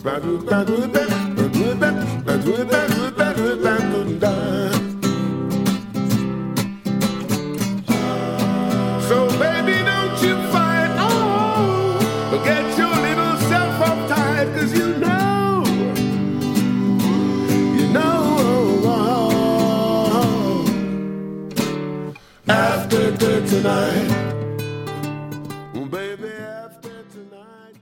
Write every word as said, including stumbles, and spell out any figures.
So baby, don't you fight, oh, get your little self uptight, 'cause you know, you know, oh, after good tonight.